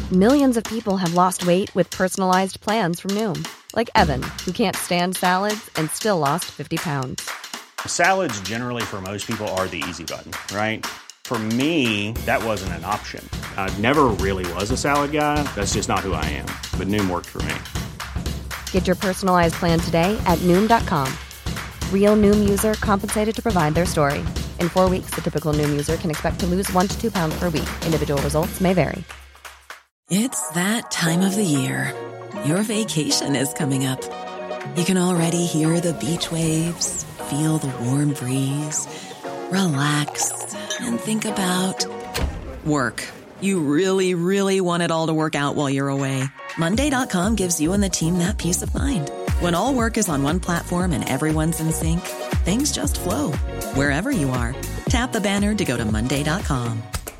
Millions of people have lost weight with personalized plans from Noom. Like Evan, who can't stand salads and still lost 50 pounds. Salads generally for most people are the easy button, right? For me, that wasn't an option. I never really was a salad guy. That's just not who I am. But Noom worked for me. Get your personalized plan today at Noom.com. Real Noom user compensated to provide their story. In 4 weeks, the typical Noom user can expect to lose 1 to 2 pounds per week. Individual results may vary. It's that time of the year. Your vacation is coming up. You can already hear the beach waves, feel the warm breeze, relax, and think about work. You really, really want it all to work out while you're away. Monday.com gives you and the team that peace of mind. When all work is on one platform and everyone's in sync, things just flow. Wherever you are, tap the banner to go to Monday.com.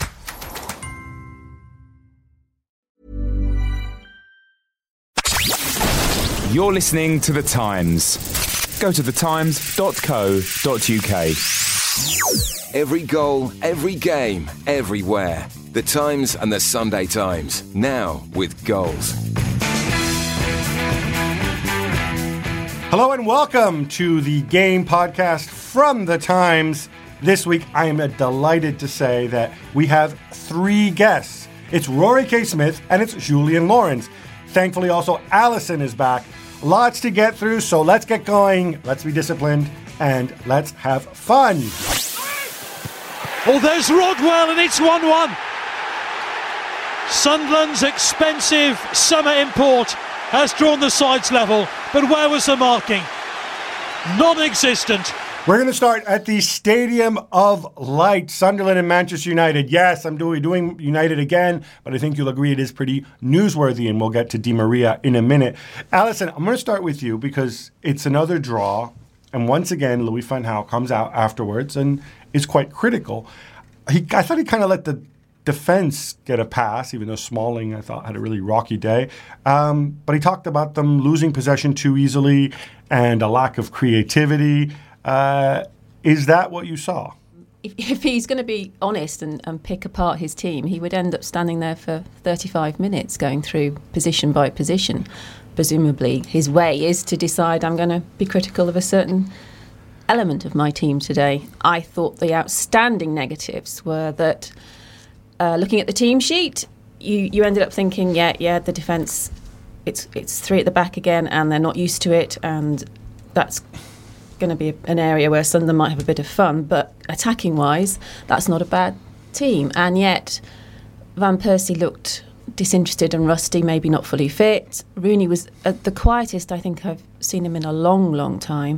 You're listening to The Times. Go to thetimes.co.uk. Every goal, every game, everywhere. The Times and the Sunday Times. Now with goals. Hello and welcome to the Game Podcast from The Times. This week, I am delighted to say that we have 3 guests. It's Rory K. Smith and it's Julian Lawrence. Thankfully, also, Alison is back. Lots to get through, so let's get going. Let's be disciplined and let's have fun. Oh, there's Rodwell and it's 1-1. Sunderland's expensive summer import has drawn the sides level, but where was the marking? Non-existent. We're going to start at the Stadium of Light, Sunderland and Manchester United. Yes, I'm doing United again, but I think you'll agree it is pretty newsworthy, and we'll get to Di Maria in a minute. Alison, I'm going to start with you because it's another draw, and once again, Louis van Gaal comes out afterwards and is quite critical. I thought he kind of let the defense get a pass, even though Smalling, I thought, had a really rocky day. But he talked about them losing possession too easily and a lack of creativity. Is that what you saw? If he's going to be honest and pick apart his team, he would end up standing there for 35 minutes going through position by position. Presumably his way is to decide, I'm going to be critical of a certain element of my team today. I thought the outstanding negatives were that looking at the team sheet, you ended up thinking, the defence, it's 3 at the back again and they're not used to it, and that's going to be an area where Sunderland might have a bit of fun, but attacking wise that's not a bad team. And yet Van Persie looked disinterested and rusty, maybe not fully fit. Rooney was the quietest I think I've seen him in a long time,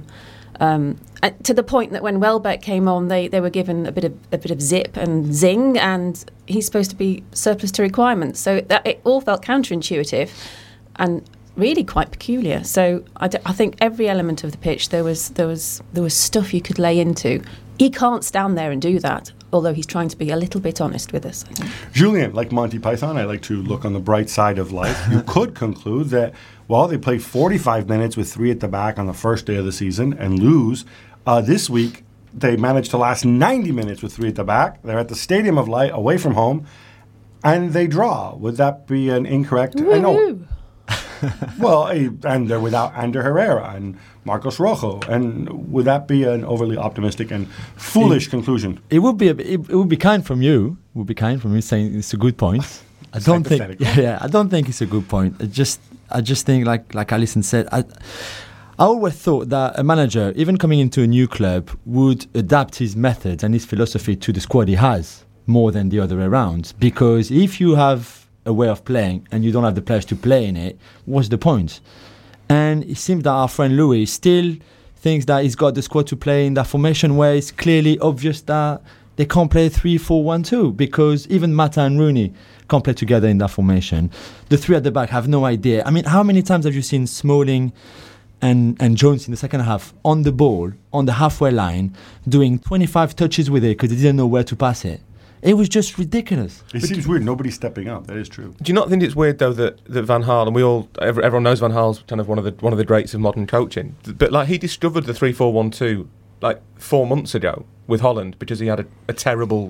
to the point that when Welbeck came on they were given a bit of zip and zing, and he's supposed to be surplus to requirements, so that it all felt counterintuitive and really quite peculiar. So I think every element of the pitch there was stuff you could lay into. He can't stand there and do that, although he's trying to be a little bit honest with us, I think. Julian, like Monty Python, I like to look on the bright side of life. You could conclude that, well, they played 45 minutes with 3 at the back on the first day of the season and lose. This week, they managed to last 90 minutes with 3 at the back. They're at the Stadium of Light, away from home, and they draw. Would that be an incorrect? Woo-hoo. Well, and they're without Ander Herrera and Marcos Rojo, and would that be an overly optimistic and foolish conclusion? It would be kind from you. It would be kind from you saying it's a good point. I don't think. I don't think it's a good point. I just think like Alison said. I always thought that a manager, even coming into a new club, would adapt his methods and his philosophy to the squad he has more than the other way around. Because if you have a way of playing and you don't have the players to play in it, what's the point? And it seems that our friend Louis still thinks that he's got the squad to play in that formation where it's clearly obvious that they can't play 3-4-1-2, because even Mata and Rooney can't play together in that formation. The 3 at the back have no idea. I mean, how many times have you seen Smalling and Jones in the second half on the ball, on the halfway line, doing 25 touches with it because they didn't know where to pass it? It was just ridiculous. It seems weird. Nobody's stepping up. That is true. Do you not think it's weird though that Van Gaal, and everyone knows Van Gaal's kind of one of the greats of modern coaching, but like he discovered the 3-4-1-2 like 4 months ago with Holland because he had a terrible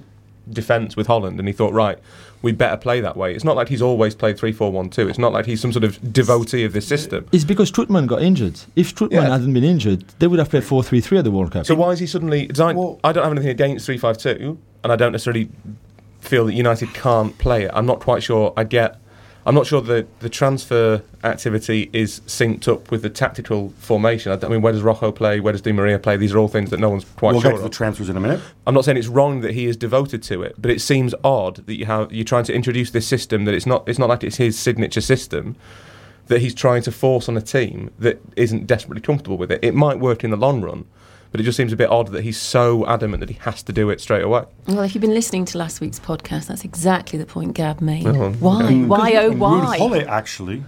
defence with Holland, and he thought, right, we better play that way. It's not like he's always played 3-4-1-2. It's not like he's some sort of devotee of this system. It's because Strootman got injured. If Strootman hadn't been injured, they would have played 4-3-3 at the World Cup. So why is he suddenly... I don't have anything against 3-5-2, and I don't necessarily feel that United can't play it. I'm not quite sure I'm not sure the transfer activity is synced up with the tactical formation. I mean, where does Rojo play? Where does Di Maria play? These are all things that no one's quite sure of. We'll get to the transfers in a minute. I'm not saying it's wrong that he is devoted to it, but it seems odd that you're trying to introduce this system that it's not like it's his signature system, that he's trying to force on a team that isn't desperately comfortable with it. It might work in the long run, but it just seems a bit odd that he's so adamant that he has to do it straight away. Well, if you've been listening to last week's podcast, that's exactly the point Gab made. Oh. Why? Why, oh, why? Ruud Gullit actually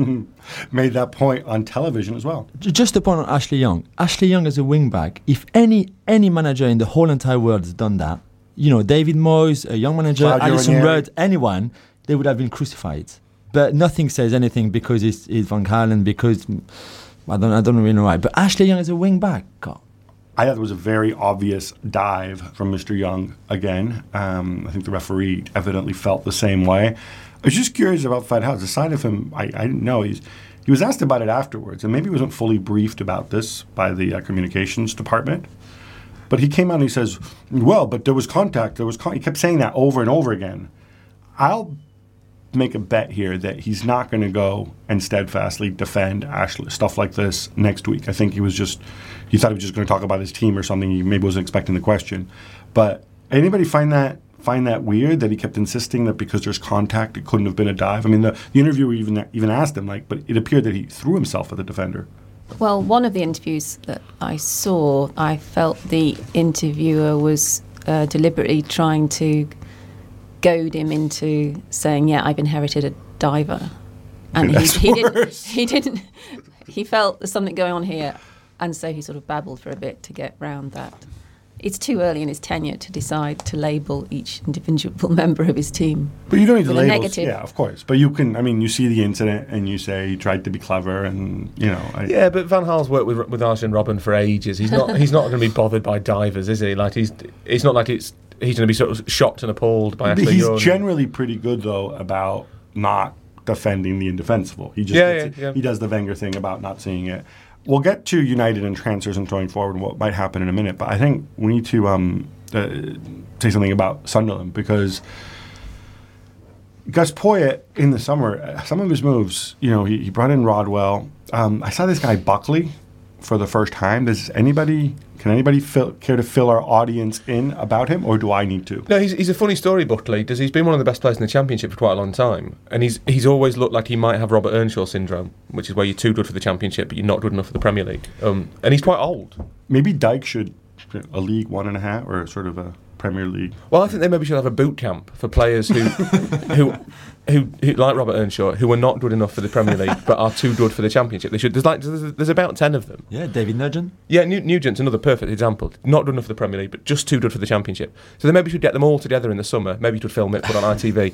made that point on television as well. Just a point on Ashley Young. Ashley Young as a wing-back, if any manager in the whole entire world has done that, David Moyes, a young manager, Alisson Rudd, anyone, they would have been crucified. But nothing says anything because it's Van Gaal, because... I don't really know why. But Ashley Young as a wing-back, God. I thought it was a very obvious dive from Mr. Young again. I think the referee evidently felt the same way. I was just curious about Van Gaal. The side of him, I didn't know. He was asked about it afterwards, and maybe he wasn't fully briefed about this by the communications department. But he came out and he says, well, but there was contact. He kept saying that over and over again. I'll make a bet here that he's not going to go and steadfastly defend Ashley, stuff like this next week. I think he thought he was just going to talk about his team or something. He maybe wasn't expecting the question. But anybody find that weird that he kept insisting that because there's contact, it couldn't have been a dive? I mean, the interviewer even asked him, but it appeared that he threw himself at the defender. Well, one of the interviews that I saw, I felt the interviewer was deliberately trying to goad him into saying, yeah, I've inherited a diver. And he didn't. He felt there's something going on here, and so he sort of babbled for a bit to get round that. It's too early in his tenure to decide to label each individual member of his team. But you don't need to label. Negative. Yeah, of course. But you can. I mean, you see the incident and you say he tried to be clever, and yeah, but Van Gaal's worked with Arjen Robben for ages. He's not going to be bothered by divers, is he? Like it's not like he's going to be sort of shocked and appalled by Ashley Young. He's generally pretty good though about not defending the indefensible. He just he does the Wenger thing about not seeing it. We'll get to United and transfers and going forward and what might happen in a minute, but I think we need to say something about Sunderland, because Gus Poyet in the summer, some of his moves, he brought in Rodwell. I saw this guy Buckley for the first time. Can anybody care to fill our audience in about him, or do I need to? No, he's a funny story, Buckley. He's been one of the best players in the Championship for quite a long time, and he's always looked like he might have Robert Earnshaw syndrome, which is where you're too good for the Championship, but you're not good enough for the Premier League. And he's quite old. Maybe Dyke should a League 1.5 or sort of a Premier League. Well, I think they maybe should have a boot camp for players who like Robert Earnshaw, who are not good enough for the Premier League but are too good for the Championship. They should. There's about 10 of them. Yeah, David Nugent. Yeah, Nugent's another perfect example. Not good enough for the Premier League, but just too good for the Championship. So they maybe should get them all together in the summer. Maybe you could film it, put it on ITV,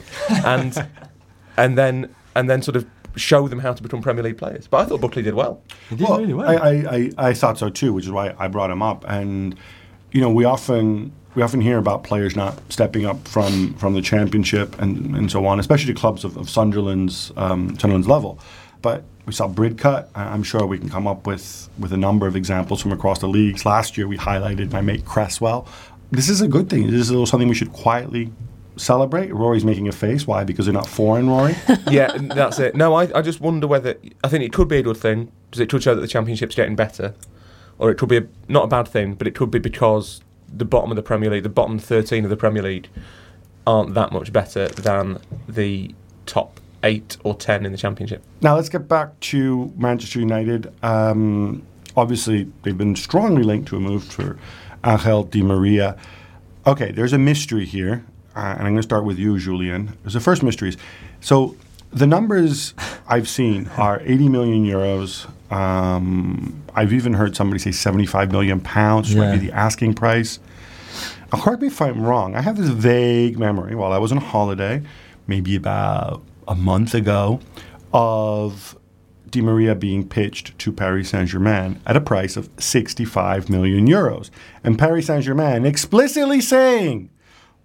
and then sort of show them how to become Premier League players. But I thought Buckley did well. He did really well. I thought so too, which is why I brought him up. And we often hear about players not stepping up from the Championship and so on, especially to clubs of Sunderland's level. But we saw Bridcut. I'm sure we can come up with a number of examples from across the leagues. Last year we highlighted my mate Cresswell. This is a good thing. This is a little something we should quietly celebrate. Rory's making a face. Why? Because they're not foreign, Rory? Yeah, that's it. No, I just wonder whether... I think it could be a good thing, because it could show that the Championship's getting better. Or it could be not a bad thing, but it could be because the bottom of the Premier League, the bottom 13 of the Premier League, aren't that much better than the top 8 or 10 in the Championship. Now let's get back to Manchester United. Obviously, they've been strongly linked to a move for Angel Di Maria. Okay, there's a mystery here, and I'm going to start with you, Julian. There's the first mysteries. So the numbers I've seen are 80 million euros. I've even heard somebody say 75 million pounds, which might be the asking price. Now, correct me if I'm wrong. I have this vague memory while I was on holiday, maybe about a month ago, of Di Maria being pitched to Paris Saint-Germain at a price of 65 million euros. And Paris Saint-Germain explicitly saying,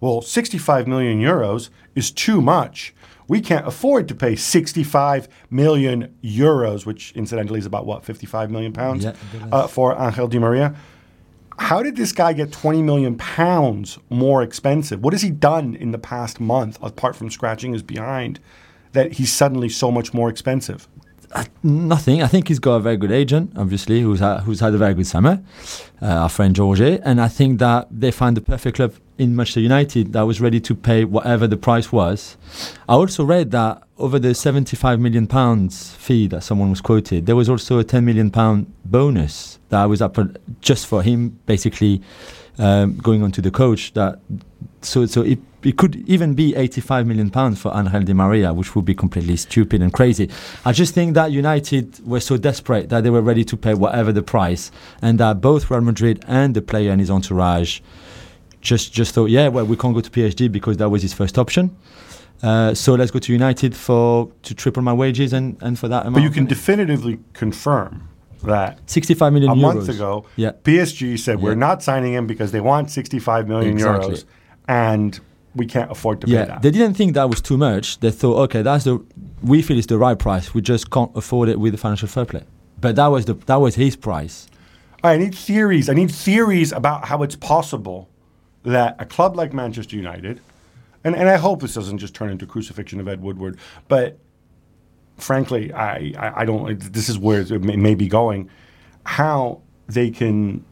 well, 65 million euros is too much. We can't afford to pay 65 million euros, which incidentally is about, what, 55 million pounds for Angel Di Maria. How did this guy get 20 million pounds more expensive? What has he done in the past month, apart from scratching his behind, that he's suddenly so much more expensive? Nothing. I think he's got a very good agent, obviously, who's had a very good summer, our friend Jorge. And I think that they found the perfect club in Manchester United that was ready to pay whatever the price was. I also read that over the £75 million fee that someone was quoted, there was also a £10 million bonus that was up just for him, basically going on to the coach. So it could even be £85 million for Angel Di Maria, which would be completely stupid and crazy. I just think that United were so desperate that they were ready to pay whatever the price, and that both Real Madrid and the player and his entourage just thought, we can't go to PSG because that was his first option. So let's go to United to triple my wages and for that amount. But you can definitively confirm that 65 million a euros. month ago, PSG said we're not signing him because they want 65 million euros, and we can't afford to pay that. They didn't think that was too much. They thought, okay, we feel it's the right price. We just can't afford it with the financial fair play. But that was his price. I need theories. I need theories about how it's possible that a club like Manchester United, and I hope this doesn't just turn into crucifixion of Ed Woodward, but frankly, I don't. This is where it may be going. How they can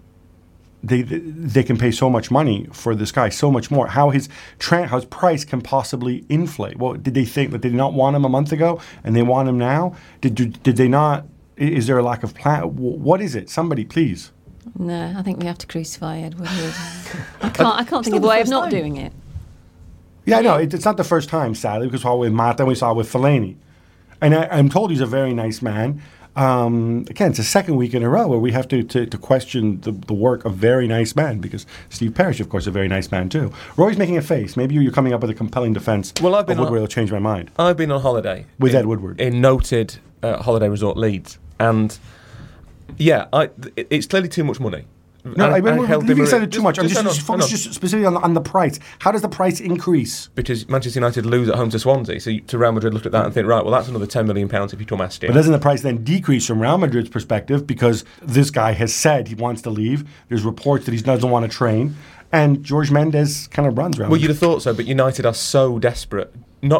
pay so much money for this guy, so much more. How his price can possibly inflate. Well, did they think that they did not want him a month ago and they want him now? Did they not? Is there a lack of plan? What is it? Somebody, please. No, I think we have to crucify Ed Woodward. I can't think of a way of not doing it. Yeah, I know. It's not the first time, sadly, because we saw it with Mata and we saw it with Fellaini. And I'm told he's a very nice man. Again, it's the second week in a row where we have to question the work of very nice men, because Steve Parish, of course, is a very nice man too. Roy's making a face. Maybe you're coming up with a compelling defense of Woodward will change my mind. I've been on holiday. With Ed Woodward. In noted holiday resort Leeds. And it's clearly too much money. No, leaving aside too much. I'm just focused specifically on the price. How does the price increase? Because Manchester United lose at home to Swansea, so to Real Madrid look at that and think, right, well, that's another £10 million if you come Astia. But doesn't the price then decrease from Real Madrid's perspective, because this guy has said he wants to leave? There's reports that he doesn't want to train, and George Mendes kind of runs Real Madrid. Well, you'd have thought so, but United are so desperate.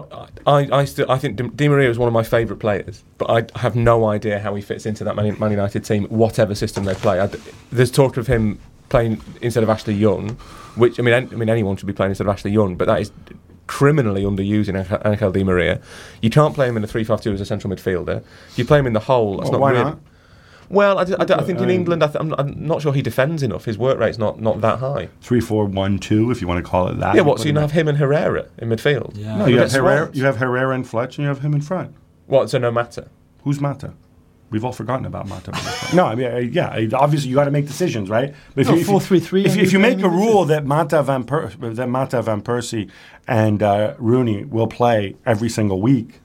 I think Di Maria is one of my favourite players, but I have no idea how he fits into that Man United team, whatever system they play. There's talk of him playing instead of Ashley Young, which I mean anyone should be playing instead of Ashley Young, but that is criminally underusing Angel Di Maria. You can't play him in a 3-5-2 as a central midfielder. If you play him in the hole, that's why not? Well, I think in England, I'm not sure he defends enough. His work rate's not that high. 3-4-1-2, if you want to call it that. Yeah, so you have him and Herrera in midfield? Yeah. No, you have Herrera and Fletch, and you have him in front. What, so no Mata? Who's Mata? We've all forgotten about Mata. No, I mean, obviously you got to make decisions, right? But 4-3-3. If you make a rule that Mata, Van Persie, and Rooney will play every single week,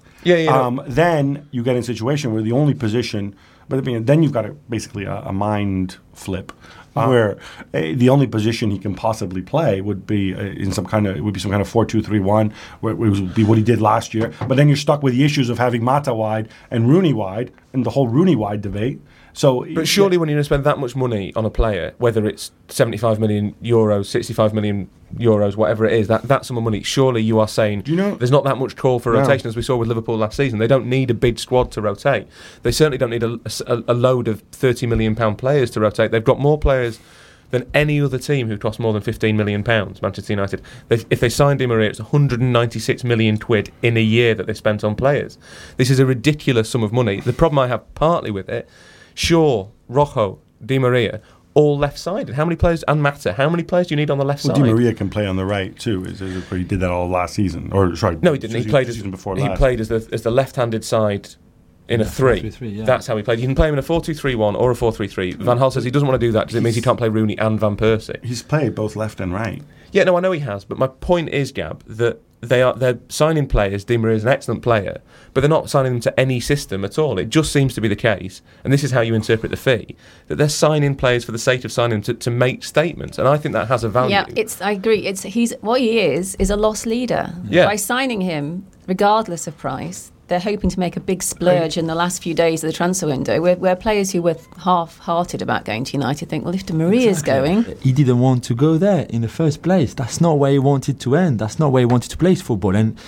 then you get in a situation where the only position. But then you've got basically a mind flip, where the only position he can possibly play would be some kind of 4-2-3-1, where it would be what he did last year. But then you're stuck with the issues of having Mata wide and Rooney wide, and the whole Rooney wide debate. But surely when you're going to spend that much money on a player, whether it's 75 million euros, 65 million euros, whatever it is, that sum of money, surely you are saying there's not that much call for rotation, as we saw with Liverpool last season. They don't need a big squad to rotate. They certainly don't need a load of £30 million players to rotate. They've got more players than any other team who cost more than £15 million, Manchester United. If they signed Di Maria, it's 196 million quid in a year that they spent on players. This is a ridiculous sum of money. The problem I have partly with it, Shaw, Rojo, Di Maria, all left-sided. How many players, and Mata, how many players do you need on the left side? Di Maria can play on the right too. He did that all last season. No, he didn't. He played as the left-handed side in a 3. 4-3-3, yeah. That's how he played. You can play him in a 4-2-3-1 or a 4-3-3. Van Gaal says he doesn't want to do that because it means he can't play Rooney and Van Persie. He's played both left and right. Yeah, no, I know he has, but my point is, Gab, that they're signing players. Di Maria is an excellent player, but they're not signing them to any system at all. It just seems to be the case, and this is how you interpret the fee, that they're signing players for the sake of signing them to make statements, and I think that has a value. Yeah, I agree. He's what he is a loss leader. Yeah. By signing him, regardless of price, they're hoping to make a big splurge in the last few days of the transfer window, where players who were half-hearted about going to United think, well, if Di Maria's going... He didn't want to go there in the first place. That's not where he wanted to end. That's not where he wanted to play his football. And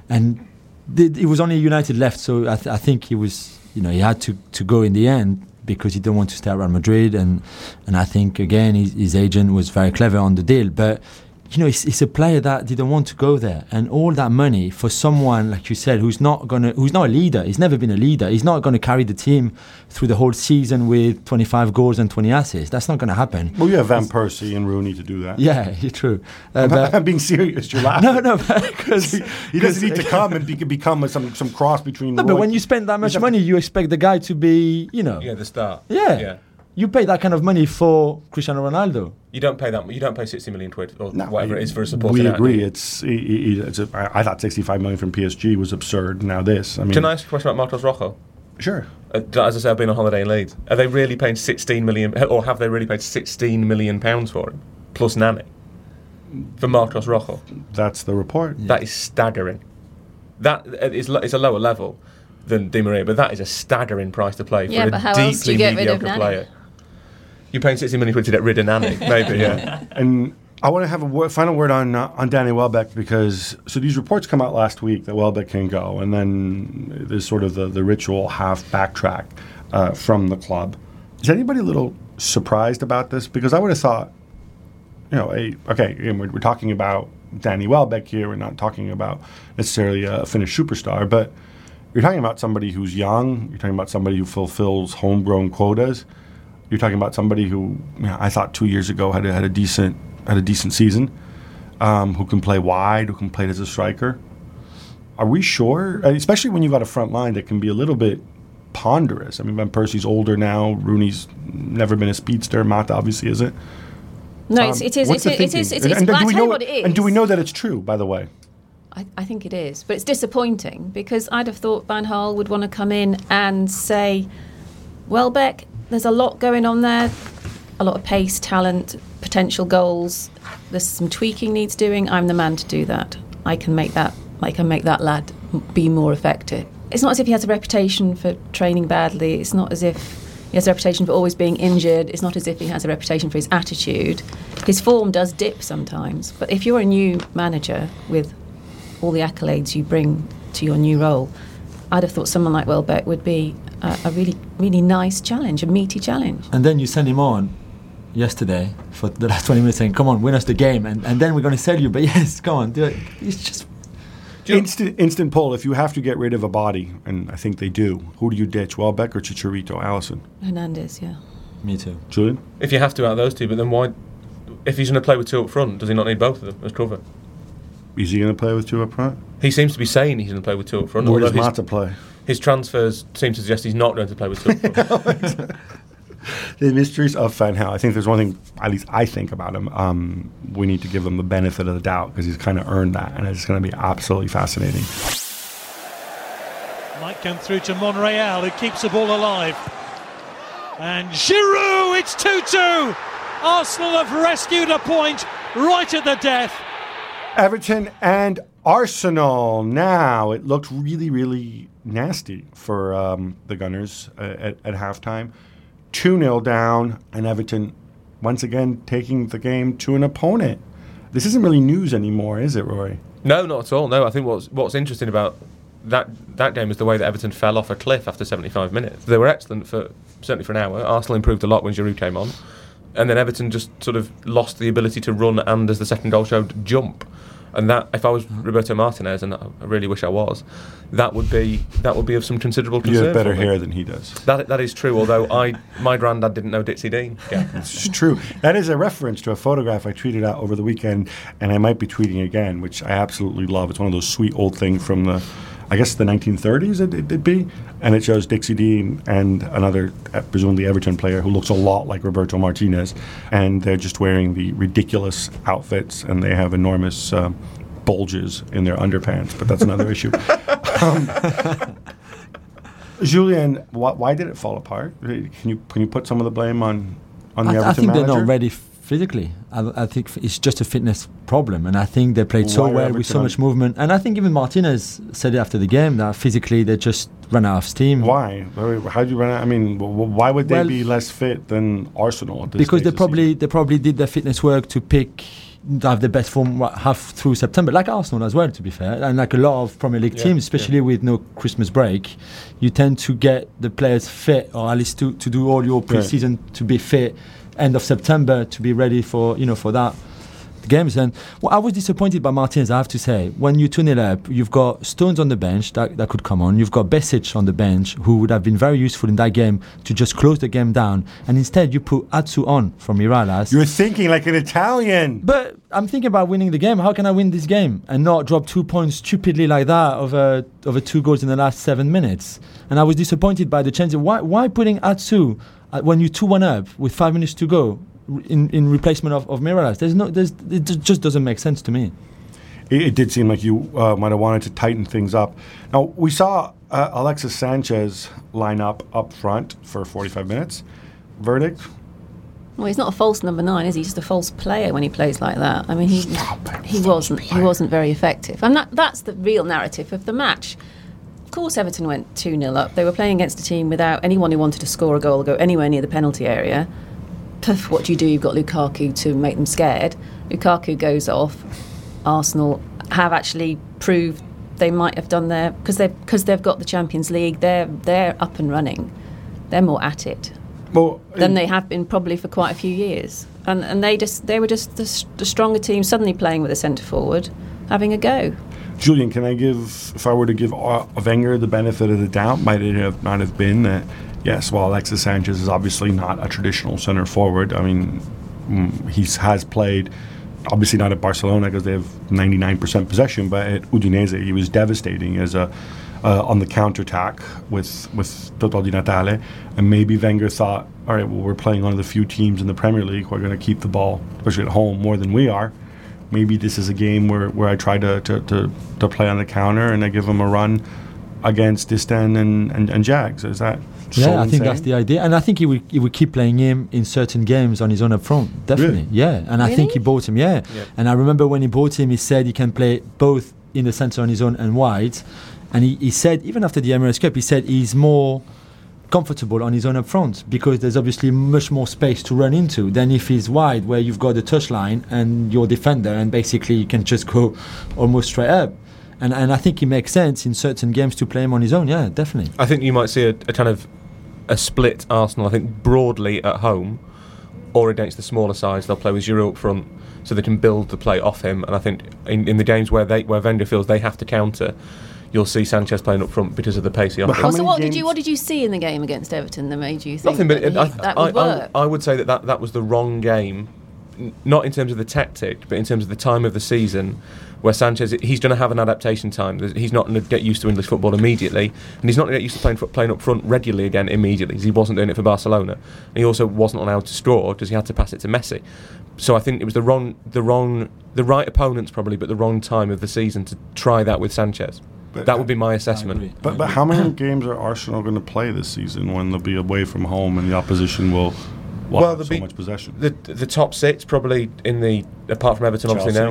it was only United left, so I think he was, he had to go in the end because he didn't want to stay at Real Madrid. And I think, again, his agent was very clever on the deal. But... it's a player that didn't want to go there, and all that money for someone like you said, who's not a leader. He's never been a leader. He's not going to carry the team through the whole season with 25 goals and 20 assists. That's not going to happen. Well, you have Van Persie and Rooney to do that. Yeah, true. I'm being serious. You're laughing. No, because he doesn't need to come and become some cross between. No, but when you spend that much money, you expect the guy to be, Yeah, the start. Yeah. You pay that kind of money for Cristiano Ronaldo. You don't pay that. You don't pay 60 million quid or whatever it is for a supporting. We agree. I thought 65 million from PSG was absurd. Now this. Can I ask a question about Marcos Rojo? Sure. As I say, I've been on holiday in Leeds. Are they really paying 16 million, or have they really paid 16 million pounds for him plus nanny for Marcos Rojo? That's the report. Yeah. That is staggering. That is it's a lower level than Di Maria, but that is a staggering price to pay for a deeply mediocre player. You're paying 60 million quid to get rid of Nani, maybe, yeah. And I want to have a final word on Danny Welbeck, because these reports come out last week that Welbeck can go, and then there's sort of the ritual half backtrack from the club. Is anybody a little surprised about this? Because I would have thought, we're talking about Danny Welbeck here. We're not talking about necessarily a Finnish superstar, but you're talking about somebody who's young. You're talking about somebody who fulfills homegrown quotas. You're talking about somebody who I thought 2 years ago had a decent season, who can play wide, who can play as a striker. Are we sure? Especially when you've got a front line that can be a little bit ponderous. I mean, Van Persie's older now. Rooney's never been a speedster. Mata obviously isn't. No, it is. I'll tell you what it is. And do we know that it's true, by the way? I think it is. But it's disappointing, because I'd have thought Van Gaal would want to come in and say, Welbeck, there's a lot going on there, a lot of pace, talent, potential goals. There's some tweaking needs doing. I'm the man to do that. I can make that lad be more effective. It's not as if he has a reputation for training badly. It's not as if he has a reputation for always being injured. It's not as if he has a reputation for his attitude. His form does dip sometimes. But if you're a new manager with all the accolades you bring to your new role, I'd have thought someone like Welbeck would be a really, really nice challenge, a meaty challenge. And then you send him on yesterday for the last 20 minutes saying, come on, win us the game, and then we're going to sell you. But yes, come on, do it. It's just... Instant poll, if you have to get rid of a body, and I think they do, who do you ditch, Welbeck or Chicharito? Alison? Hernandez, yeah. Me too. Julian? If you have to out of those two, but then why... If he's going to play with two up front, does he not need both of them as cover? Is he going to play with two up front? He seems to be saying he's going to play with two up front. Where does Mata play? His transfers seem to suggest he's not going to play with two up front. The mysteries of Van Gaal. I think there's one thing, at least I think about him. We need to give him the benefit of the doubt, because he's kind of earned that, and it's going to be absolutely fascinating. Might come through to Monreal, who keeps the ball alive. And Giroud, it's 2-2. Arsenal have rescued a point right at the death. Everton and Arsenal. Now, it looked really, really nasty for the Gunners at halftime. 2-0 down, and Everton once again taking the game to an opponent. This isn't really news anymore, is it, Rory? No, not at all. No, I think what's interesting about that game is the way that Everton fell off a cliff after 75 minutes. They were excellent certainly for an hour. Arsenal improved a lot when Giroud came on, and then Everton just sort of lost the ability to run and, as the second goal showed, jump. And that, if I was Roberto Martinez, and I really wish I was, that would be of some considerable concern. You have better hair than he does. That is true. Although my granddad didn't know Ditsy Dean. Yeah, it's true. That is a reference to a photograph I tweeted out over the weekend, and I might be tweeting again, which I absolutely love. It's one of those sweet old things from the I guess the 1930s it'd be, and it shows Dixie Dean and another presumably Everton player who looks a lot like Roberto Martinez, and they're just wearing the ridiculous outfits, and they have enormous bulges in their underpants, but that's another issue. Julien, why did it fall apart? Can you put some of the blame on the Everton I think manager? they're not ready physically. I think it's just a fitness problem, and I think they played so well with so much movement. And I think even Martinez said it after the game that physically they just ran out of steam. Why? How do you run out? I mean, why would they be less fit than Arsenal at this because stage they probably did their fitness work to have the best form half through September, like Arsenal as well, to be fair, and like a lot of Premier League teams, especially with no Christmas break, you tend to get the players fit, or at least to do all your pre-season to be fit end of September to be ready for that games. And I was disappointed by Martinez, I have to say. When you 2-0 up, you've got Stones on the bench that could come on. You've got Besic on the bench, who would have been very useful in that game to just close the game down. And instead, you put Atsu on from Mirallas. You're thinking like an Italian. But I'm thinking about winning the game. How can I win this game and not drop 2 points stupidly like that over 2 goals in the last 7 minutes? And I was disappointed by the change. Why putting Atsu when you're 2-1 up with 5 minutes to go in replacement of Mirallas? It just doesn't make sense to me. It did seem like you might have wanted to tighten things up. Now, we saw Alexis Sanchez line up front for 45 minutes. Verdict? Well, he's not a false number 9, is he? He's just a false player when he plays like that. I mean, he wasn't very effective. And that's the real narrative of the match. Of course, Everton went 2-0 up. They were playing against a team without anyone who wanted to score a goal or go anywhere near the penalty area. What do? You've got Lukaku to make them scared. Lukaku goes off. Arsenal have actually proved they might have done there because they've got the Champions League. They're up and running. They're more at it than they have been probably for quite a few years. And they were just the stronger team. Suddenly playing with a centre forward, having a go. Julien, if I were to give Wenger the benefit of the doubt, might it not have been that, yes, well, Alexis Sanchez is obviously not a traditional centre forward. I mean, he has played, obviously not at Barcelona because they have 99% possession, but at Udinese he was devastating as on the counter-attack with Totò Di Natale. And maybe Wenger thought, all right, well, we're playing one of the few teams in the Premier League who are going to keep the ball, especially at home, more than we are. Maybe this is a game where I try to play on the counter and I give him a run against Distin and Jags. Is that I think that's the idea. And I think he would keep playing him in certain games on his own up front. Definitely, really? Yeah. And I think he bought him, yeah. And I remember when he bought him, he said he can play both in the centre on his own and wide. And he said, even after the Emirates Cup, he said he's more comfortable on his own up front because there's obviously much more space to run into than if he's wide where you've got the touchline and your defender and basically you can just go almost straight up. And I think it makes sense in certain games to play him on his own, yeah, definitely. I think you might see a kind of a split Arsenal, I think broadly at home or against the smaller sides they'll play with Giroud up front so they can build the play off him, and I think in the games where Wenger feels they have to counter, you'll see Sanchez playing up front because of the pace he offers. So what did you see in the game against Everton that made you think nothing? But that would work? I would say that was the wrong game, not in terms of the tactic, but in terms of the time of the season, where Sanchez, he's going to have an adaptation time. He's not going to get used to English football immediately, and he's not going to get used to playing up front regularly again immediately. He wasn't doing it for Barcelona, and he also wasn't allowed to score because he had to pass it to Messi. So I think it was the right opponents probably, but the wrong time of the season to try that with Sanchez. But that would be my assessment. But how many games are Arsenal going to play this season when they'll be away from home and the opposition will have so much possession? The top six probably apart from Everton Chelsea. Obviously now.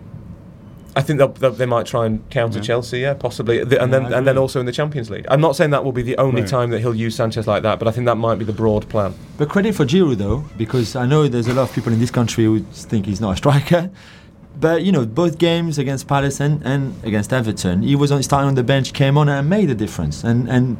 I think they might try and counter Chelsea, possibly, and then also in the Champions League. I'm not saying that will be the only time that he'll use Sanchez like that, but I think that might be the broad plan. But credit for Giroud though, because I know there's a lot of people in this country who think he's not a striker. But, both games against Palace and against Everton, he was starting on the bench, came on and made a difference. And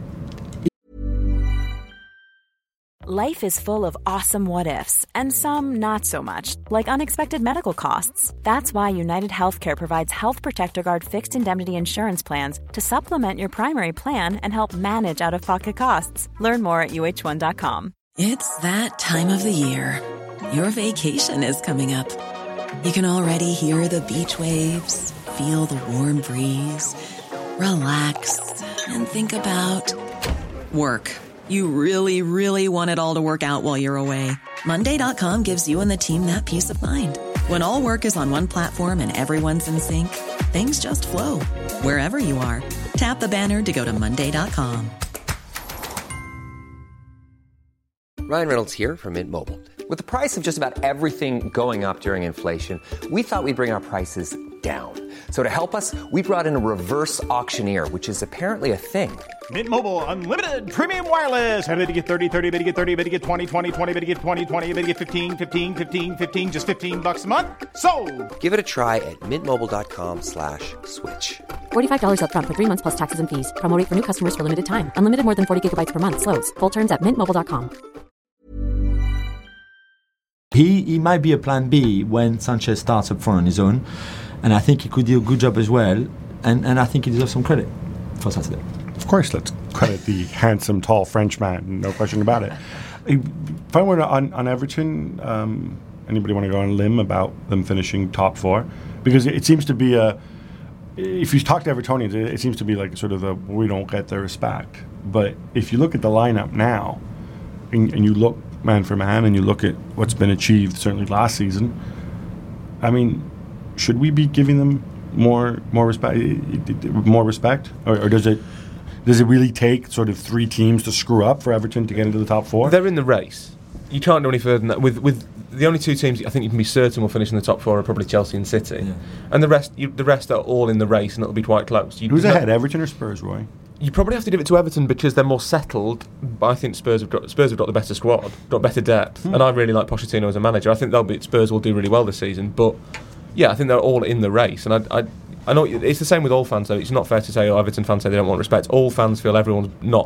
Life is full of awesome what-ifs, and some not so much, like unexpected medical costs. That's why United Healthcare provides Health Protector Guard fixed indemnity insurance plans to supplement your primary plan and help manage out-of-pocket costs. Learn more at uh1.com. It's that time of the year. Your vacation is coming up. You can already hear the beach waves, feel the warm breeze, relax, and think about work. You really, really want it all to work out while you're away. Monday.com gives you and the team that peace of mind. When all work is on one platform and everyone's in sync, things just flow. Wherever you are, tap the banner to go to Monday.com. Ryan Reynolds here from Mint Mobile. With the price of just about everything going up during inflation, we thought we'd bring our prices down. So to help us, we brought in a reverse auctioneer, which is apparently a thing. Mint Mobile Unlimited Premium Wireless. How to get 30, 30, bit to get 30, bit to get 20, 20, 20, bit to get 20, 20, bit to get 15, 15, 15, 15, just $15 a month? Sold! Give it a try at mintmobile.com/switch. $45 up front for 3 months plus taxes and fees. Promo rate for new customers for limited time. Unlimited more than 40 gigabytes per month. Slows full terms at mintmobile.com. He might be a plan B when Sanchez starts up front on his own, and I think he could do a good job as well, and I think he deserves some credit for Saturday. Of course, let's credit the handsome, tall Frenchman, no question about it. If I were on Everton, anybody want to go on a limb about them finishing top four? Because it seems to be if you talk to Evertonians, it seems to be like sort of we don't get their respect. But if you look at the lineup now, and you look man for man, and you look at what's been achieved, certainly last season, I mean, should we be giving them more respect, or does it really take sort of 3 teams to screw up for Everton to get into the top 4? They're in the race. You can't do any further than that. With the only 2 teams I think you can be certain will finish in the top 4 are probably Chelsea and City, and the rest are all in the race, and it'll be quite close. Who's ahead, Everton or Spurs, Roy? You probably have to give it to Everton because they're more settled. But I think Spurs have got the better squad, got better depth, and I really like Pochettino as a manager. I think Spurs will do really well this season. But yeah, I think they're all in the race, and I know it's the same with all fans. Though it's not fair to say Everton fans say they don't want respect. All fans feel everyone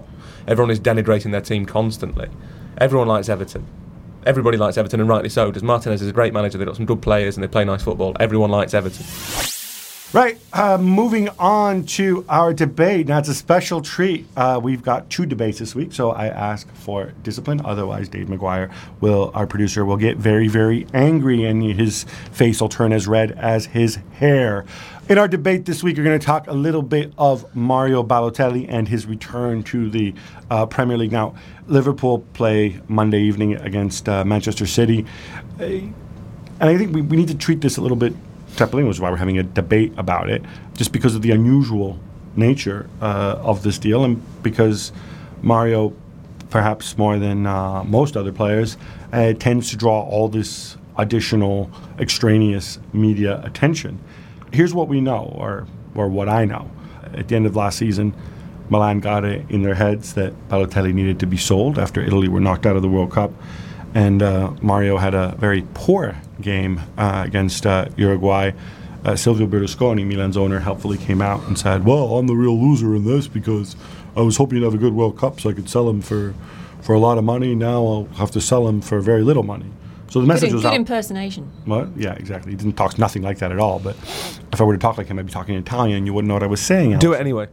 is denigrating their team constantly. Everyone likes Everton. Everybody likes Everton, and rightly so. Because Martinez is a great manager. They've got some good players and they play nice football. Everyone likes Everton. Right, moving on to our debate. Now, it's a special treat. We've got 2 debates this week, so I ask for discipline. Otherwise, Dave McGuire, our producer, will get very, very angry, and his face will turn as red as his hair. In our debate this week, we're going to talk a little bit of Mario Balotelli and his return to the Premier League. Now, Liverpool play Monday evening against Manchester City. And I think we need to treat this a little bit separately, which is why we're having a debate about it, just because of the unusual nature of this deal, and because Mario, perhaps more than most other players, tends to draw all this additional extraneous media attention. Here's what we know, or what I know. At the end of last season, Milan got it in their heads that Balotelli needed to be sold after Italy were knocked out of the World Cup. And Mario had a very poor game against Uruguay. Silvio Berlusconi, Milan's owner, helpfully came out and said, well, I'm the real loser in this because I was hoping to have a good World Cup so I could sell him for a lot of money. Now I'll have to sell him for very little money. So the message was out. Good impersonation. What? Yeah, exactly. He didn't talk nothing like that at all. But if I were to talk like him, I'd be talking Italian. You wouldn't know what I was saying. Do it anyway.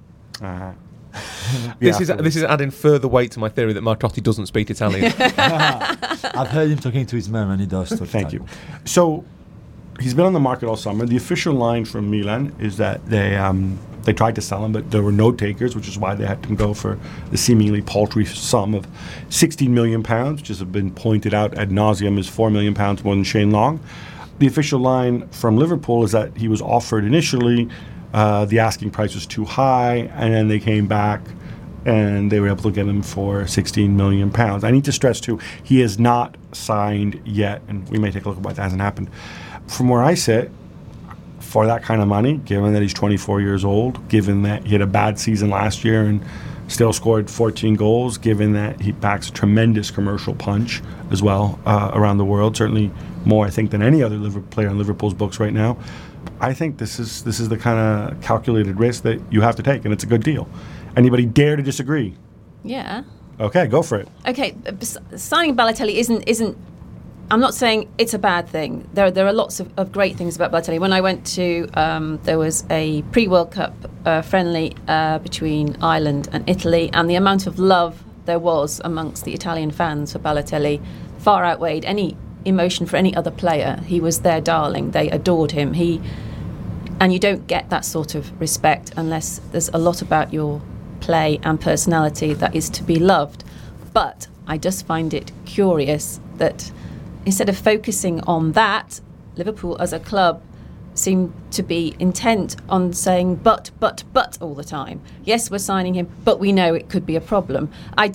This is adding further weight to my theory that Martotti doesn't speak Italian. I've heard him talking to his mum, and he does. Thank you. So he's been on the market all summer. The official line from Milan is that they tried to sell him, but there were no takers, which is why they had to go for the seemingly paltry sum of £16 million, which has been pointed out ad nauseum is £4 million more than Shane Long. The official line from Liverpool is that he was offered initially. The asking price was too high, and then they came back and they were able to get him for £16 million. I need to stress, too, he is not signed yet, and we may take a look at why that hasn't happened. From where I sit, for that kind of money, given that he's 24 years old, given that he had a bad season last year and still scored 14 goals, given that he packs a tremendous commercial punch as well around the world, certainly more, I think, than any other player in Liverpool's books right now, I think this is the kind of calculated risk that you have to take, and it's a good deal. Anybody dare to disagree? Yeah. Okay, go for it. Okay, signing Balotelli isn't. I'm not saying it's a bad thing. There are lots of great things about Balotelli. When I went to, there was a pre-World Cup friendly between Ireland and Italy, and the amount of love there was amongst the Italian fans for Balotelli far outweighed any emotion for any other player. He was their darling. They adored him. And you don't get that sort of respect unless there's a lot about your play and personality that is to be loved. But I just find it curious that instead of focusing on that, Liverpool as a club seem to be intent on saying but all the time. Yes, we're signing him, but we know it could be a problem. I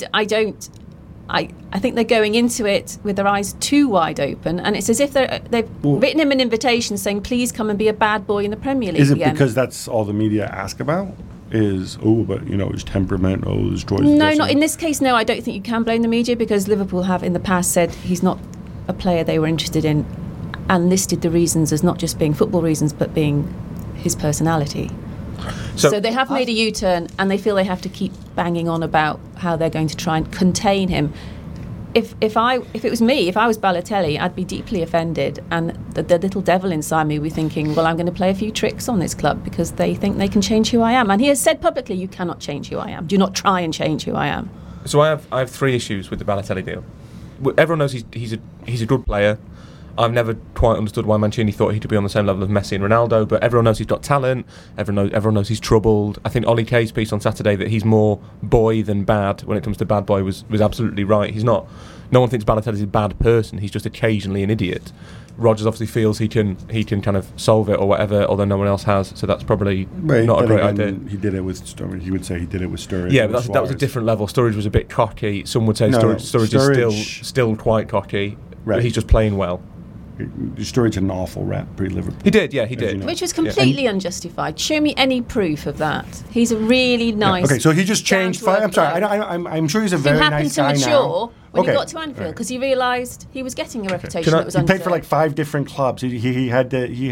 think they're going into it with their eyes too wide open, and it's as if they've written him an invitation saying, please come and be a bad boy in the Premier League. Is it again. because that's all the media ask about? Is, but his temperament, his joys. No, not in this case, no. I don't think you can blame the media, because Liverpool have in the past said he's not a player they were interested in, and listed the reasons as not just being football reasons, but being his personality. So they have made a U-turn, and they feel they have to keep banging on about how they're going to try and contain him. If it was me, if I was Balotelli, I'd be deeply offended, and the little devil inside me would be thinking, well, I'm going to play a few tricks on this club because they think they can change who I am. And he has said publicly, you cannot change who I am. Do not try and change who I am. So I have 3 issues with the Balotelli deal. Everyone knows he's a good player. I've never quite understood why Mancini thought he could be on the same level of Messi and Ronaldo, but everyone knows he's got talent. Everyone knows he's troubled. I think Ollie Kay's piece on Saturday that he's more boy than bad when it comes to bad boy was absolutely right. He's not. No one thinks Balotelli's a bad person. He's just occasionally an idiot. Rodgers obviously feels he can kind of solve it or whatever, although no one else has. So that's probably not a great idea. He did it with Sturridge. He would say he did it with Sturridge. Yeah, but that was a different level. Sturridge was a bit cocky. Some would say Sturridge is still quite cocky. Right. But he's just playing well. Sturridge had an awful rap pre-Liverpool. He did, yeah, he did. Which was completely unjustified. Show me any proof of that. He's a really nice. Okay, so he just changed. I'm sorry. I'm sure he's a very nice guy now. He happened to mature when he got to Anfield because he realised he was getting a reputation that was unfair. He played for like 5 different clubs. He had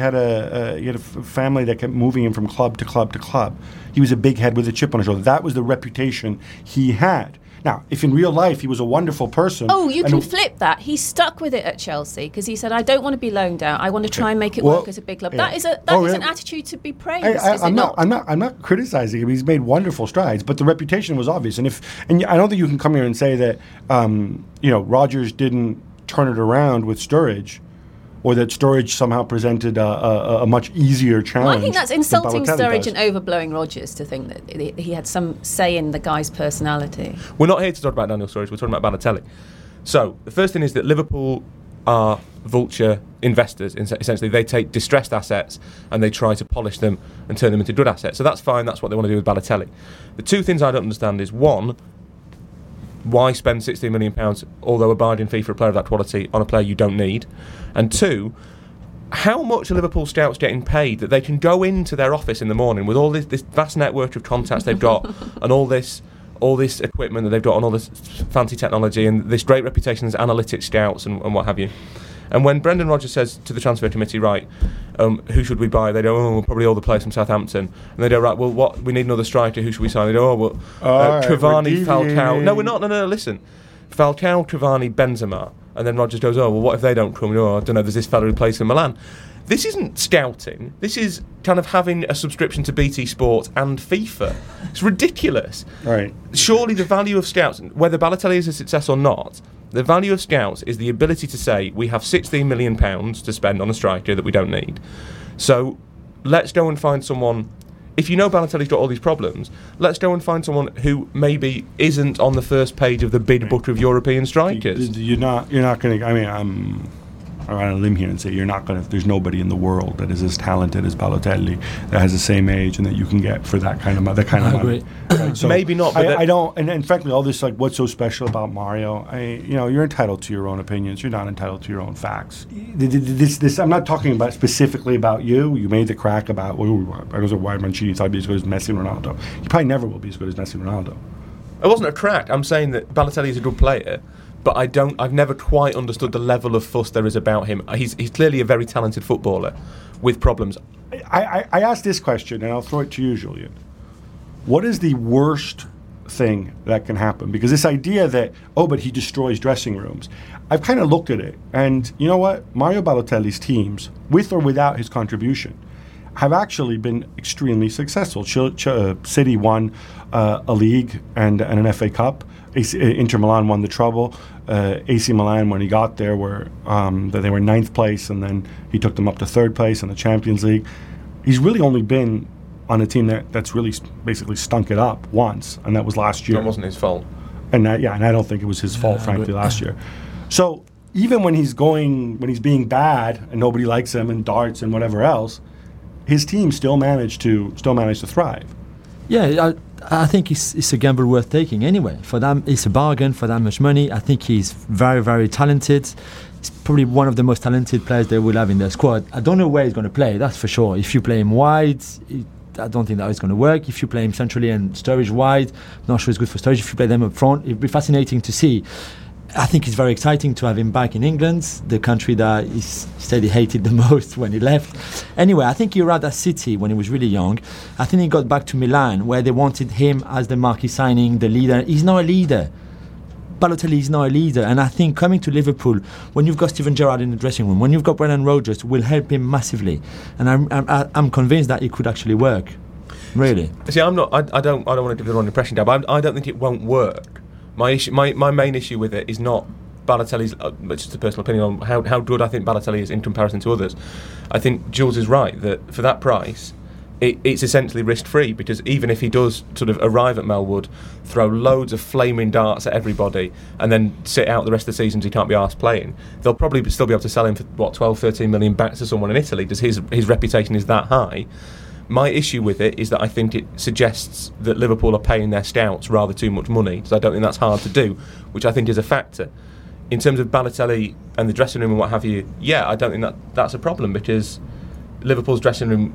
a family that kept moving him from club to club to club. He was a big head with a chip on his shoulder. That was the reputation he had. Now, if in real life he was a wonderful person... Oh, you can flip that. He stuck with it at Chelsea because he said, I don't want to be loaned out. I want to try and make it work as a big club. Yeah. That is an attitude to be praised, is it not? I'm not criticizing him. He's made wonderful strides, but the reputation was obvious. And I don't think you can come here and say that Rodgers didn't turn it around with Sturridge, or that Sturridge somehow presented a much easier challenge. Well, I think that's insulting Sturridge and overblowing Rodgers to think that he had some say in the guy's personality. We're not here to talk about Daniel Sturridge, we're talking about Balotelli. So, the first thing is that Liverpool are vulture investors. Essentially, they take distressed assets and they try to polish them and turn them into good assets. So that's fine, that's what they want to do with Balotelli. The 2 things I don't understand is, 1, why spend £16 million, although a bargain fee for a player of that quality, on a player you don't need? And 2, how much are Liverpool scouts getting paid that they can go into their office in the morning with all this vast network of contacts they've got and all this equipment that they've got and all this fancy technology and this great reputation as analytics scouts and what have you? And when Brendan Rodgers says to the transfer committee, right, who should we buy? They go, probably all the players from Southampton. And they go, right, well, what? We need another striker. Who should we sign? They go, Cavani, Falcao. No, we're not. No, listen. Falcao, Cavani, Benzema. And then Rodgers goes, what if they don't come? I don't know, there's this fella who plays for Milan. This isn't scouting. This is kind of having a subscription to BT Sport and FIFA. It's ridiculous. Right. Surely the value of scouts, whether Balotelli is a success or not, the value of scouts is the ability to say, we have £16 million to spend on a striker that we don't need. So let's go and find someone. If you know Balotelli's got all these problems, let's go and find someone who maybe isn't on the first page of the bid book of European strikers. You're not going to. I mean, I'm on a limb here and say you're not going to. There's nobody in the world that is as talented as Balotelli that has the same age and that you can get for that kind of money. Right? So maybe not. But I don't. And frankly, all this like, what's so special about Mario? You're entitled to your own opinions. You're not entitled to your own facts. This. I'm not talking about specifically about you. You made the crack about. I don't know why Mancini thought he'd be as good as Messi and Ronaldo. He probably never will be as good as Messi and Ronaldo. It wasn't a crack. I'm saying that Balotelli is a good player. But I've never quite understood the level of fuss there is about him. He's clearly a very talented footballer with problems. I asked this question, and I'll throw it to you, Julian. What is the worst thing that can happen? Because this idea that, but he destroys dressing rooms. I've kind of looked at it, and you know what? Mario Balotelli's teams, with or without his contribution, have actually been extremely successful. City won a league and an FA Cup. Inter Milan won the treble. AC Milan, when he got there, they were 9th place, and then he took them up to 3rd place in the Champions League. He's really only been on a team that's really basically stunk it up once, and that was last year. That wasn't his fault. And I don't think it was his fault, frankly, last year. So even when he's being bad and nobody likes him and darts and whatever else, his team still managed to thrive. Yeah, I think it's a gamble worth taking anyway. For them, it's a bargain for that much money. I think he's very, very talented. He's probably one of the most talented players they will have in their squad. I don't know where he's going to play, that's for sure. If you play him wide, I don't think that is going to work. If you play him centrally and Sturridge wide, I'm not sure it's good for Sturridge. If you play them up front, it'd be fascinating to see. I think it's very exciting to have him back in England, the country that he said he hated the most when he left. Anyway, I think he arrived at City when he was really young. I think he got back to Milan, where they wanted him as the marquee signing, the leader. He's not a leader. Balotelli is not a leader, and I think coming to Liverpool, when you've got Steven Gerrard in the dressing room, when you've got Brendan Rodgers, will help him massively, and I'm convinced that it could actually work. Really. See, I don't want to give the wrong impression, Dad, but I don't think it won't work. My main issue with it is not Balotelli's, it's just a personal opinion on how good I think Balotelli is in comparison to others. I think Jules is right that for that price, it's essentially risk-free, because even if he does sort of arrive at Melwood, throw loads of flaming darts at everybody, and then sit out the rest of the seasons he can't be arsed playing, they'll probably still be able to sell him for, 12, 13 million back to someone in Italy. Does his reputation is that high? My issue with it is that I think it suggests that Liverpool are paying their scouts rather too much money, so I don't think that's hard to do, which I think is a factor. In terms of Balotelli and the dressing room and what have you, yeah, I don't think that's a problem, because Liverpool's dressing room,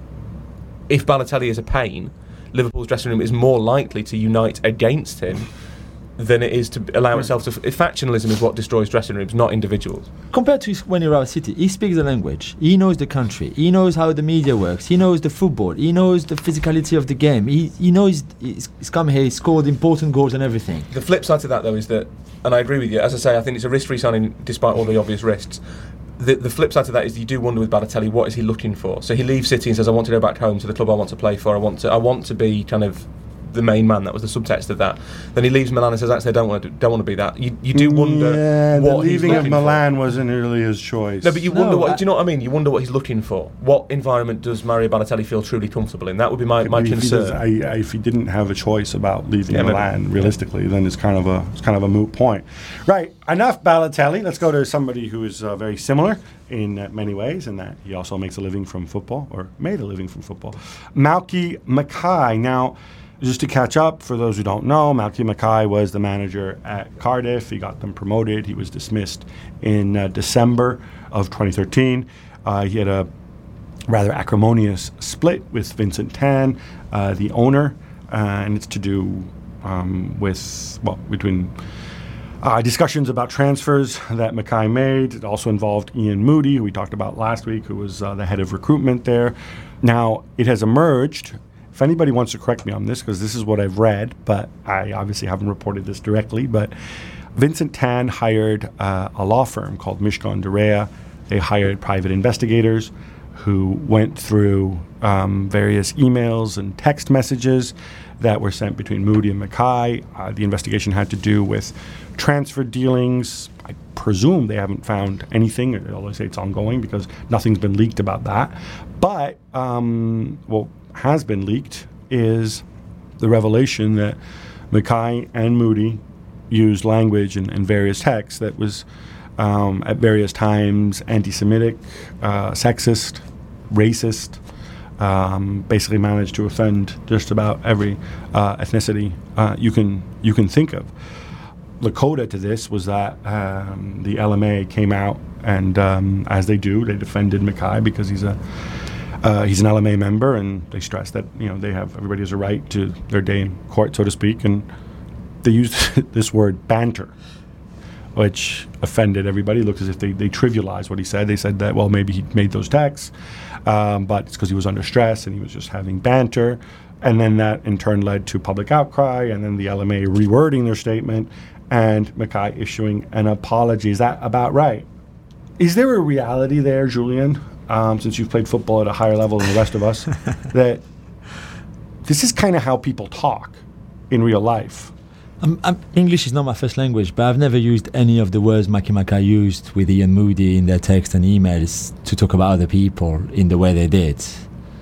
if Balotelli is a pain, Liverpool's dressing room is more likely to unite against him than it is to allow itself to... Factionalism is what destroys dressing rooms, not individuals. Compared to when you're at City, he speaks the language, he knows the country, he knows how the media works, he knows the football, he knows the physicality of the game, he knows he's come here, he's scored important goals and everything. The flip side to that, though, is that, and I agree with you, as I say, I think it's a risk-free signing despite all the obvious risks. The flip side to that is you do wonder with Balotelli, what is he looking for? So he leaves City and says, I want to go back home to the club I want to play for, I want to be kind of the main man. That was the subtext of that. Then he leaves Milan and says, actually, I don't want to be that. You do wonder what the leaving he's of Milan wasn't really his choice. No, but you wonder what. Do you know what I mean? You wonder what he's looking for. What environment does Mario Balotelli feel truly comfortable in? That would be my concern. If he didn't have a choice about leaving Milan, realistically, then it's kind of a moot point. Right. Enough Balotelli. Let's go to somebody who is very similar in many ways, in that he also makes a living from football, or made a living from football. Malky Mackay. Now, just to catch up, for those who don't know, Malky Mackay was the manager at Cardiff. He got them promoted. He was dismissed in December of 2013. He had a rather acrimonious split with Vincent Tan, the owner, and it's to do between discussions about transfers that Mackay made. It also involved Ian Moody, who we talked about last week, who was the head of recruitment there. Now, it has emerged. If anybody wants to correct me on this, because this is what I've read, but I obviously haven't reported this directly, but Vincent Tan hired a law firm called Mishcon de Rea. They hired private investigators who went through various emails and text messages that were sent between Moody and Mackay. The investigation had to do with transfer dealings. I presume they haven't found anything, although I say it's ongoing because nothing's been leaked about that. But what has been leaked is the revelation that Mackay and Moody used language in various texts that was at various times anti-Semitic, sexist, racist, basically managed to offend just about every ethnicity you can think of. The coda to this was that the LMA came out and, as they do, they defended Mackay because he's an LMA member, and they stressed that everybody has a right to their day in court, so to speak, and they used this word banter, which offended everybody. It looked as if they trivialized what he said. They said that, well, maybe he made those texts, but it's because he was under stress and he was just having banter. And then that in turn led to public outcry, and then the LMA rewording their statement and Mackay issuing an apology. Is that about right? Is there a reality there, Julian, since you've played football at a higher level than the rest of us, that this is kind of how people talk in real life? English is not my first language, but I've never used any of the words Malky Mackay used with Ian Moody in their texts and emails to talk about other people in the way they did.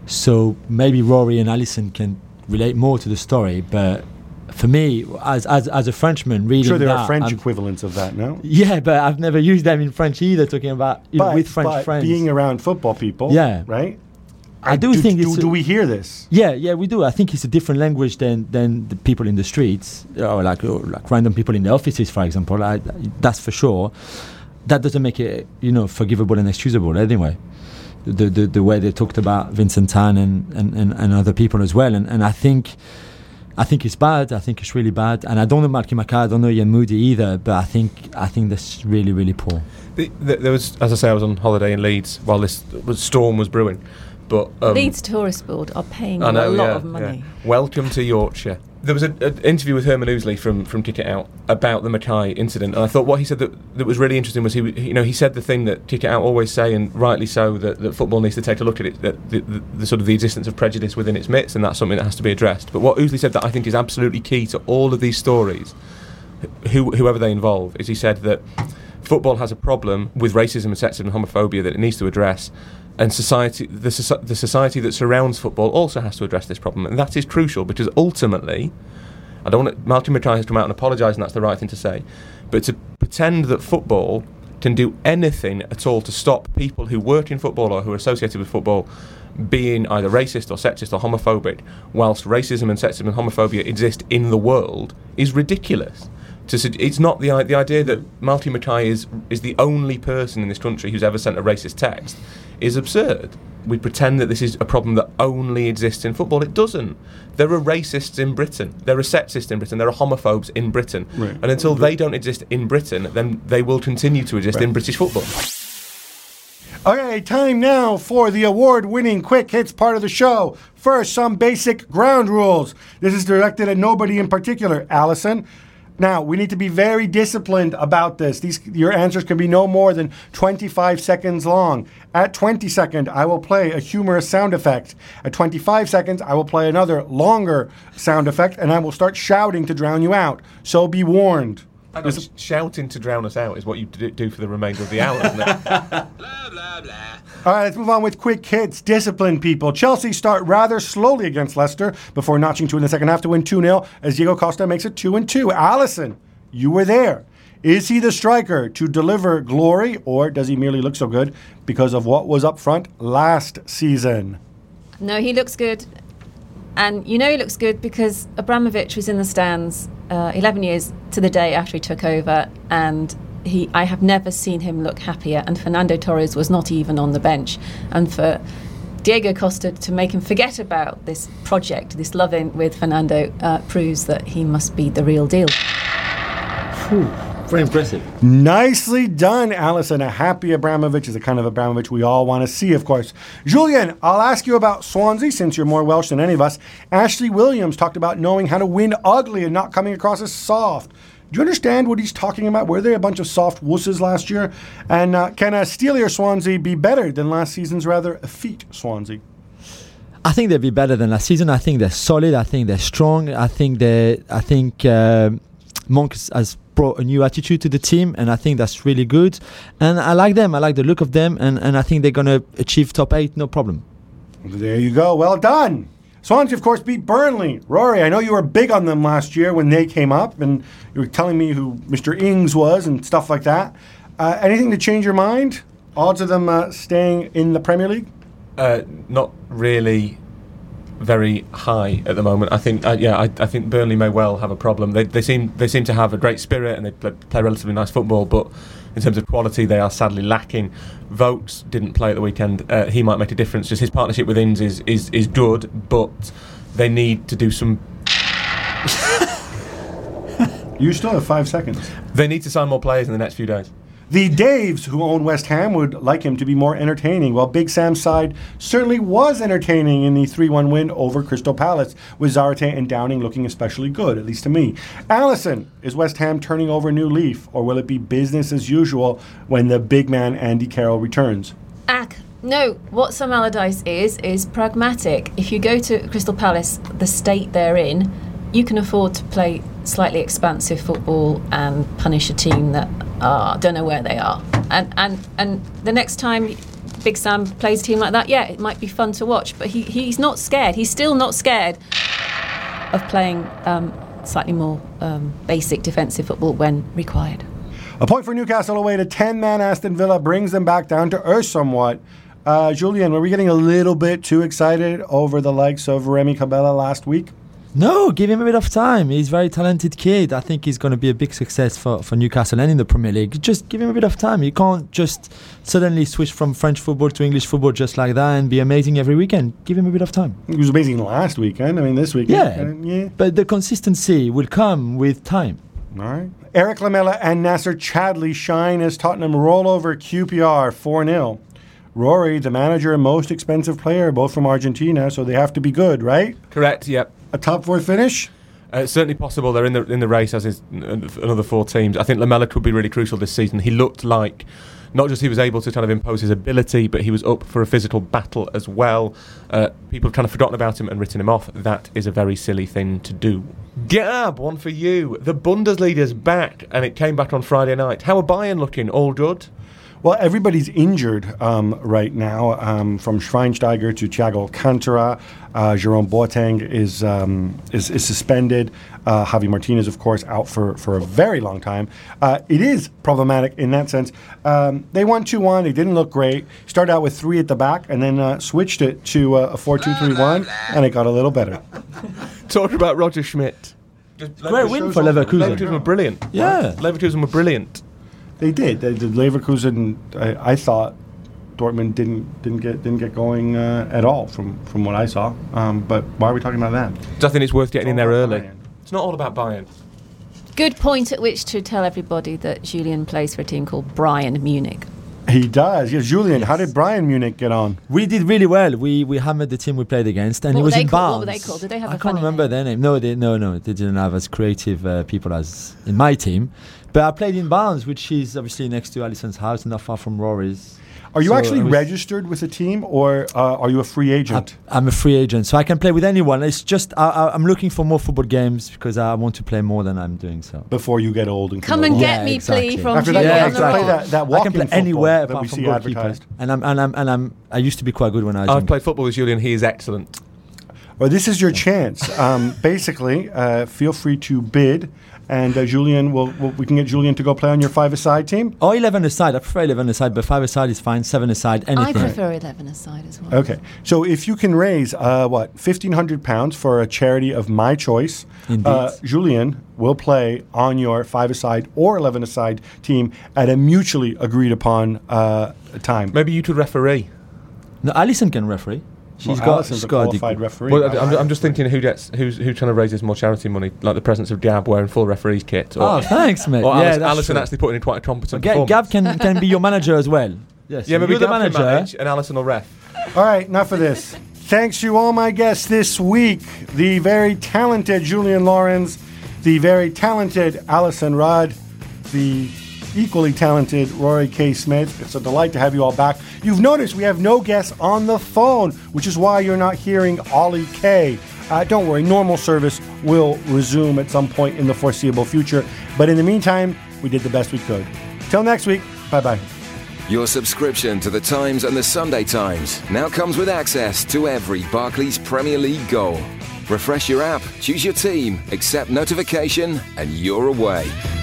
So maybe Rory and Alisson can relate more to the story, but for me, as a Frenchman reading sure, there that, are French equivalents of that, no? Yeah, but I've never used them in French either. Talking about with French friends, being around football people, right? Do we hear this? Yeah, we do. I think it's a different language than the people in the streets, or like random people in the offices, for example. That's for sure. That doesn't make it, forgivable and excusable anyway. The way they talked about Vincent Tan and other people as well, and I think it's bad. I think it's really bad, and I don't know Malky Mackay, I don't know Ian Moody either, but I think that's really, really poor. There was, as I say, I was on holiday in Leeds while this storm was brewing, but Leeds Tourist Board are paying a lot of money. Yeah. Welcome to Yorkshire. There was an interview with Herman Ousley from Ticket Out about the Mackay incident, and I thought what he said that was really interesting was he said the thing that Ticket Out always say, and rightly so, that football needs to take a look at it, that the sort of the existence of prejudice within its midst, and that's something that has to be addressed. But what Ousley said that I think is absolutely key to all of these stories, whoever they involve, is he said that football has a problem with racism and sexism and homophobia that it needs to address. And the society that surrounds football also has to address this problem, and that is crucial because ultimately, Malky Mackay has come out and apologised, and that's the right thing to say, but to pretend that football can do anything at all to stop people who work in football or who are associated with football being either racist or sexist or homophobic, whilst racism and sexism and homophobia exist in the world, is ridiculous. It's not the idea that Malky Mackay is the only person in this country who's ever sent a racist text is absurd. We pretend that this is a problem that only exists in football. It doesn't. There are racists in Britain. There are sexists in Britain. There are homophobes in Britain. Right. And until they don't exist in Britain, then they will continue to exist in British football. Okay, time now for the award-winning Quick Hits part of the show. First, some basic ground rules. This is directed at nobody in particular. Alison? Now, we need to be very disciplined about this. Your answers can be no more than 25 seconds long. At 20 seconds, I will play a humorous sound effect. At 25 seconds, I will play another longer sound effect, and I will start shouting to drown you out. So be warned. Shouting to drown us out is what you do for the remainder of the hour, isn't it? Blah, blah, blah. All right, let's move on with quick hits. Disciplined people. Chelsea start rather slowly against Leicester before notching two in the second half to win 2-0 as Diego Costa makes it 2-2. Alison, you were there. Is he the striker to deliver glory, or does he merely look so good because of what was up front last season? No, he looks good. And he looks good because Abramovich was in the stands 11 years to the day after he took over, and I have never seen him look happier, and Fernando Torres was not even on the bench. And for Diego Costa to make him forget about this project, this love-in with Fernando, proves that he must be the real deal. Very impressive. Nicely done, Alison. A happy Abramovich is the kind of Abramovich we all want to see, of course. Julian, I'll ask you about Swansea, since you're more Welsh than any of us. Ashley Williams talked about knowing how to win ugly and not coming across as soft. Do you understand what he's talking about? Were they a bunch of soft wusses last year? And can a steelier Swansea be better than last season's rather effete Swansea? I think they'll be better than last season. I think they're solid. I think they're strong. I think Monk has brought a new attitude to the team, and I think that's really good. And I like them. I like the look of them, and I think they're going to achieve top 8, no problem. There you go. Well done. Swansea, of course, beat Burnley. Rory, I know you were big on them last year when they came up, and you were telling me who Mr. Ings was and stuff like that. Anything to change your mind? Odds of them staying in the Premier League? Not really very high at the moment. I think, I think Burnley may well have a problem. They seem to have a great spirit, and they play relatively nice football, but in terms of quality, they are sadly lacking. Vokes didn't play at the weekend. He might make a difference. Just his partnership with Ings is good, but they need to do some. You still have 5 seconds. They need to sign more players in the next few days. The Daves, who own West Ham, would like him to be more entertaining. Well, Big Sam's side certainly was entertaining in the 3-1 win over Crystal Palace, with Zarate and Downing looking especially good, at least to me. Alison, is West Ham turning over a new leaf, or will it be business as usual when the big man Andy Carroll returns? No, what Sam Allardyce is pragmatic. If you go to Crystal Palace, the state they're in, you can afford to play slightly expansive football and punish a team that don't know where they are. And the next time Big Sam plays a team like that, yeah, it might be fun to watch. But he's not scared. He's still not scared of playing slightly more basic defensive football when required. A point for Newcastle away to 10-man Aston Villa brings them back down to earth somewhat. Julian, were we getting a little bit too excited over the likes of Remy Cabella last week? No, give him a bit of time. He's a very talented kid. I think he's going to be a big success for Newcastle and in the Premier League. Just give him a bit of time. You can't just suddenly switch from French football to English football just like that and be amazing every weekend. Give him a bit of time. He was amazing last weekend. I mean, this weekend. Yeah, but the consistency will come with time. All right. Eric Lamela and Nasser Chadli shine as Tottenham roll over QPR 4-0. Rory, the manager and most expensive player, both from Argentina, so they have to be good, right? Correct, yep. A top 4 finish? It's certainly possible. They're in the race, as is another 4 teams. I think Lamela could be really crucial this season. He looked like not just he was able to kind of impose his ability, but he was up for a physical battle as well. People have kind of forgotten about him and written him off. That is a very silly thing to do. Gab, one for you. The Bundesliga's back, and it came back on Friday night. How are Bayern looking? All good? Well, everybody's injured right now, from Schweinsteiger to Thiago Alcantara. Jerome Boateng is suspended. Javi Martinez, of course, out for a very long time. It is problematic in that sense. They won 2-1. They didn't look great. Started out with 3 at the back and then switched it to a 4-2-3-1, and it got a little better. Talking about Roger Schmidt. Great win for Leverkusen. Leverkusen were brilliant. Yeah. Leverkusen were brilliant. They did. The Leverkusen, I thought Dortmund didn't get going at all from what I saw. But why are we talking about that? I think it's worth getting in there early. Bayern. It's not all about Bayern. Good point at which to tell everybody that Julian plays for a team called Bayern Munich. He does. Yes, Julian, how did Bayern Munich get on? We did really well. We hammered the team we played against, and it was in Barnes. What were they called? Did they have I can't remember their name. No, they didn't have as creative people as in my team. But I played in Barnes, which is obviously next to Alisson's house, not far from Rory's. Are you actually registered with a team, or are you a free agent? I'm a free agent, so I can play with anyone. It's just I'm looking for more football games because I want to play more than I'm doing. So before you get old and come and get me, exactly. Plea from After Julian. Yeah, exactly. That I can play anywhere that we see goalkeeper. advertised. And I used to be quite good when I was. I've played football with Julian. He is excellent. Well, this is your chance. Basically, feel free to bid. And Julian, we can get Julian to go play on your 5-a-side team? Or 11-a-side. I prefer 11-a-side, but 5-a-side is fine. 7-a-side, anything. I prefer 11-a-side as well. Okay. So if you can raise, £1,500 for a charity of my choice, Julian will play on your 5-a-side or 11-a-side team at a mutually agreed upon time. Maybe you could referee. No, Alisson can referee. She's got a qualified referee. Well, I'm just thinking who's trying to raise more charity money, like the presence of Gab wearing full referee's kit. Or thanks, mate. Or Alisson actually putting in quite a competent performance. Gab can be your manager as well. Yes. Yeah, maybe you're the manager, and Alisson will ref. All right, enough of this. Thanks to all my guests this week: the very talented Julian Lawrence, the very talented Alison Rudd, the equally talented Rory K. Smith. It's a delight to have you all back. You've noticed we have no guests on the phone, which is why you're not hearing Ollie K. Don't worry, normal service will resume at some point in the foreseeable future. But in the meantime, we did the best we could. Till next week, bye-bye. Your subscription to The Times and The Sunday Times now comes with access to every Barclays Premier League goal. Refresh your app, choose your team, accept notification, and you're away.